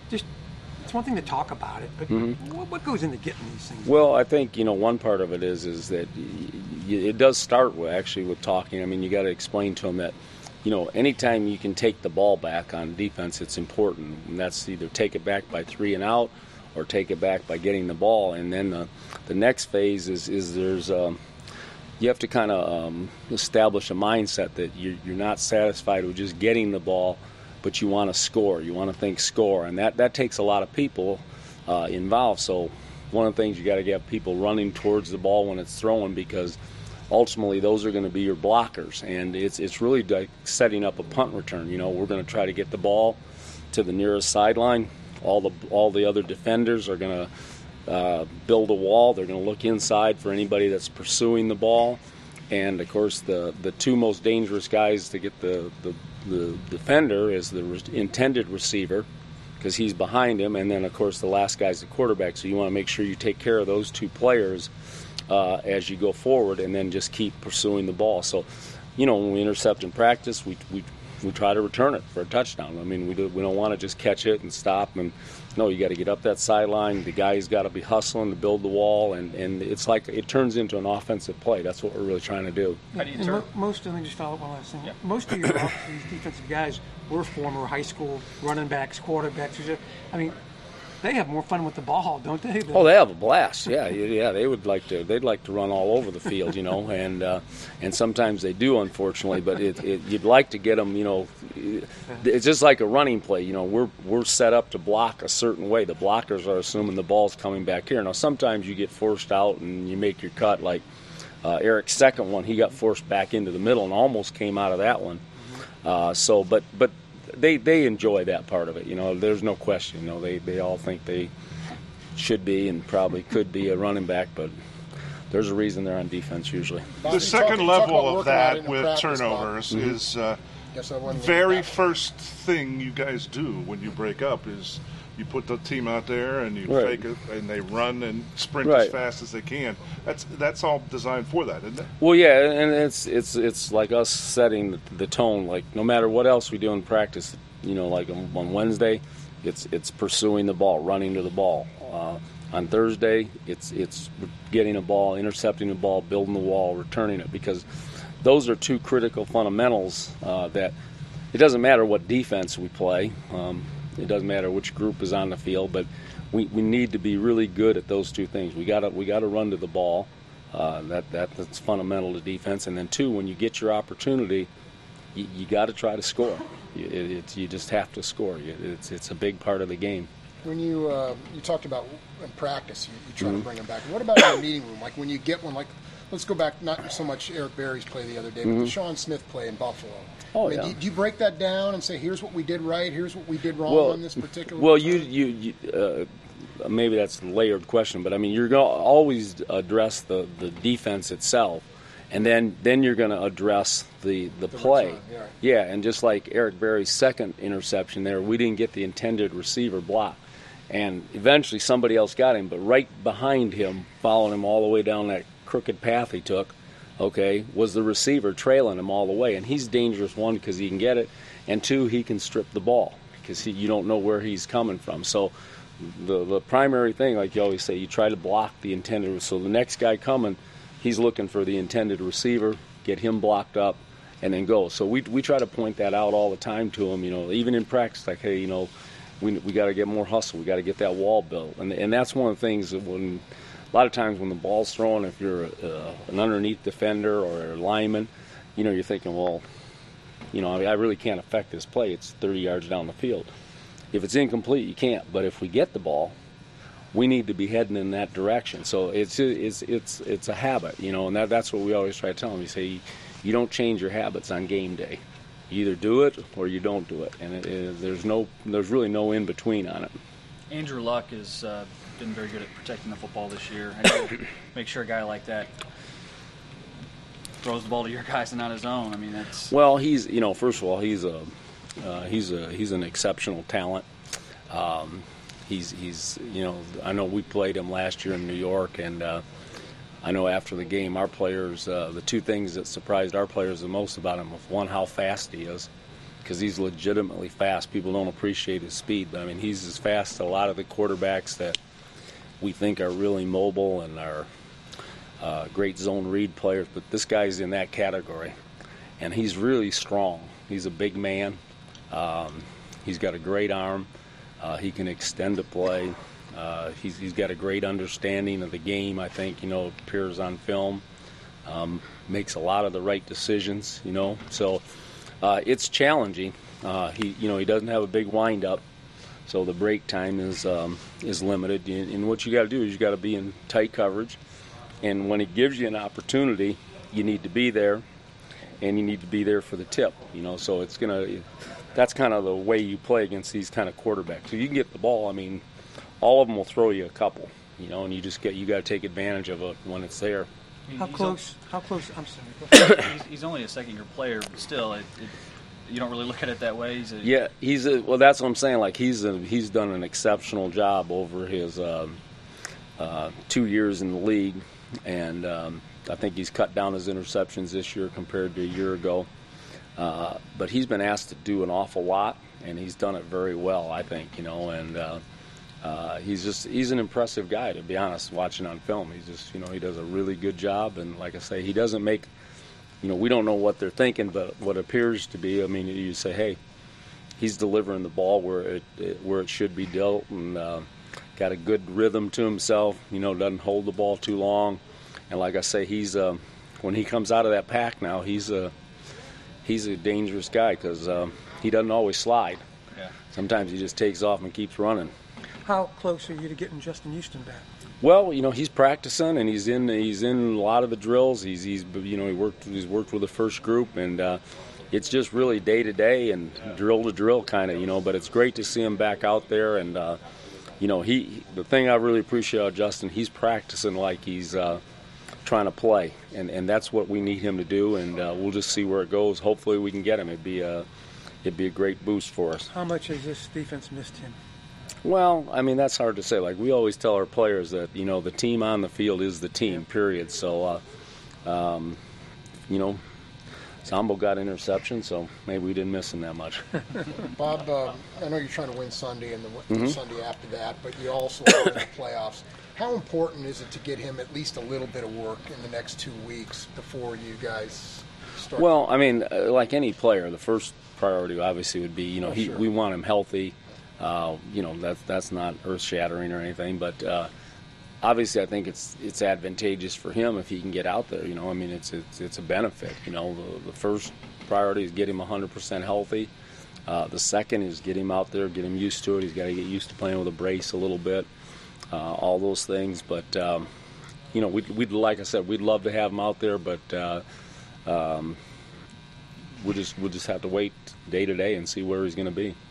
just it's one thing to talk about it, but what goes into getting these things? Well, I think one part of it is that it does start with talking. I mean, you got to explain to them that anytime you can take the ball back on defense, it's important, and that's either take it back by 3 and out or take it back by getting the ball. And then the next phase is there's you have to kind of establish a mindset that you're not satisfied with just getting the ball, but you want to score. You want to think score, and that takes a lot of people involved. So one of the things you got to get people running towards the ball when it's thrown, because ultimately those are going to be your blockers, and it's really like setting up a punt return. We're going to try to get the ball to the nearest sideline. All the other defenders are going to build a wall. They're going to look inside for anybody that's pursuing the ball, and of course the two most dangerous guys to get the defender is the intended receiver, because he's behind him, and then of course the last guy's the quarterback. So you want to make sure you take care of those two players as you go forward, and then just keep pursuing the ball. So when we intercept in practice, we try to return it for a touchdown. I mean, we don't want to just catch it and stop. And no, you got to get up that sideline. The guy's got to be hustling to build the wall, and it's like it turns into an offensive play. That's what we're really trying to do. How do you turn? Most of them, just follow up one last thing. Yeah. Most of these defensive guys were former high school running backs, quarterbacks. I mean, they have more fun with the ball, don't they? Oh, they have a blast. Yeah. They'd like to run all over the field, and sometimes they do, unfortunately. But you'd like to get them, It's just like a running play. We're set up to block a certain way. The blockers are assuming the ball's coming back here. Now, sometimes you get forced out and you make your cut. Like Eric's second one, he got forced back into the middle and almost came out of that one. But they enjoy that part of it. There's no question. They all think they should be and probably could be a running back, but there's a reason they're on defense usually. The second level of that with turnovers is very first thing you guys do when you break up is you put the team out there and you fake it, and they run and sprint as fast as they can. That's all designed for that, isn't it? Well, yeah, and it's like us setting the tone. Like no matter what else we do in practice, like on Wednesday, it's pursuing the ball, running to the ball. On Thursday, it's getting a ball, intercepting the ball, building the wall, returning it, because those are two critical fundamentals that it doesn't matter what defense we play. It doesn't matter which group is on the field, but we need to be really good at those two things. We got to run to the ball. That's fundamental to defense. And then two, when you get your opportunity, you got to try to score. You just have to score. It's a big part of the game. When you talked about in practice, you try to bring them back. What about in the meeting room? Like when you get one, like let's go back, not so much Eric Berry's play the other day, but the Sean Smith play in Buffalo. Oh, do you break that down and say, here's what we did right, here's what we did wrong on this particular Well, time? you maybe that's a layered question, but I mean, you're going to always address the defense itself, and then you're going to address the play. Return, yeah. Yeah, and just like Eric Berry's second interception there, we didn't get the intended receiver block. And eventually somebody else got him, but right behind him, following him all the way down that crooked path he took, was the receiver trailing him all the way. And he's dangerous, one, because he can get it, and two, he can strip the ball because you don't know where he's coming from. So the primary thing, like you always say, you try to block the intended. So the next guy coming, he's looking for the intended receiver, get him blocked up, and then go. So we try to point that out all the time to him, even in practice, like, hey, we got to get more hustle. We got to get that wall built. And that's one of the things that a lot of times when the ball's thrown, if you're an underneath defender or a lineman, you're thinking, well, I really can't affect this play. It's 30 yards down the field. If it's incomplete, you can't. But if we get the ball, we need to be heading in that direction. So it's a habit, and that's what we always try to tell them. You say you don't change your habits on game day. You either do it or you don't do it, and there's really no in between on it. Andrew Luck has been very good at protecting the football this year. How do you make sure a guy like that throws the ball to your guys and not his own? I mean, that's well. He's first of all, he's an exceptional talent. He's I know we played him last year in New York, and I know after the game, our players, the two things that surprised our players the most about him was, one, how fast he is, because he's legitimately fast. People don't appreciate his speed, but I mean, he's as fast as a lot of the quarterbacks that we think are really mobile and are great zone read players, but this guy's in that category, and he's really strong. He's a big man. He's got a great arm. He can extend a play. He's got a great understanding of the game, I think, appears on film. Makes a lot of the right decisions, So it's challenging. He doesn't have a big wind-up, so the break time is limited. And what you got to do is you got to be in tight coverage. And when it gives you an opportunity, you need to be there, and you need to be there for the tip. So that's kind of the way you play against these kind of quarterbacks. So you can get the ball. I mean, all of them will throw you a couple. And you got to take advantage of it when it's there. How close? I'm sorry. He's only a second-year player, but still, you don't really look at it that way. Well, that's what I'm saying. Like he's done an exceptional job over his 2 years in the league, and I think he's cut down his interceptions this year compared to a year ago. But he's been asked to do an awful lot, and he's done it very well, I think. And he's an impressive guy, to be honest. Watching on film, he's just he does a really good job, and like I say, he doesn't make. We don't know what they're thinking, but what appears to be, I mean, you say, hey, he's delivering the ball where it should be dealt, and got a good rhythm to himself. Doesn't hold the ball too long, and like I say, he's when he comes out of that pack now, he's a dangerous guy because he doesn't always slide. Yeah. Sometimes he just takes off and keeps running. How close are you to getting Justin Houston back? Well, he's practicing and he's in a lot of the drills. He's worked with the first group, and it's just really day to day and drill to drill kind of, But it's great to see him back out there, and the thing I really appreciate about Justin, he's practicing like he's trying to play, and that's what we need him to do. And we'll just see where it goes. Hopefully, we can get him. It'd be a great boost for us. How much has this defense missed him? Well, I mean, that's hard to say. Like, we always tell our players that, the team on the field is the team, period. So, Sambo got interception, so maybe we didn't miss him that much. Bob, I know you're trying to win Sunday and the Sunday after that, but you also are in the playoffs. How important is it to get him at least a little bit of work in the next 2 weeks before you guys start? Well, I mean, like any player, the first priority obviously would be, sure. we want him healthy. That's not earth-shattering or anything, but obviously I think it's advantageous for him if he can get out there. I mean, it's a benefit. The first priority is get him 100% healthy. The second is get him out there, get him used to it. He's got to get used to playing with a brace a little bit, all those things. But we'd like I said, we'd love to have him out there, but we'll just have to wait day to day and see where he's going to be.